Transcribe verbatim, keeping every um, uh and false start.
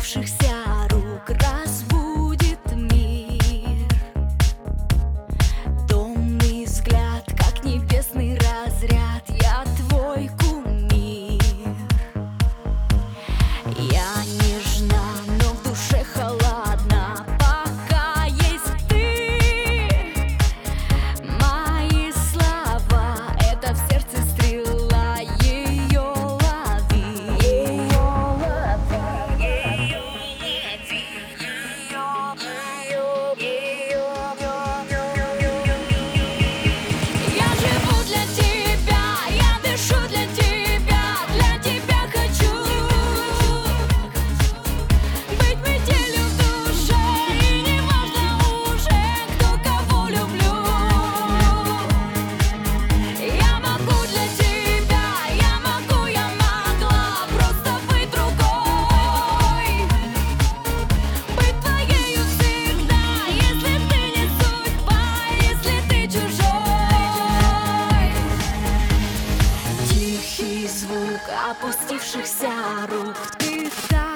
опустившихся рук разбудит мир. Томный взгляд, как небесный разряд, я твой кумир. Я нежна, но в душе холодна, пока есть ты. Мои слова — это в сердце стрела, ее лови, ее лови, ее лови, ее, ее. Я живу для тебя, я дышу для тебя, для тебя хочу быть метелью в душе, и не важно уже, кто кого люблю. Я могу для тебя, я могу, я могла просто быть другой, быть твоею всегда, если ты не судьба, если ты чужой. Тихий звук опустившихся рук, ты так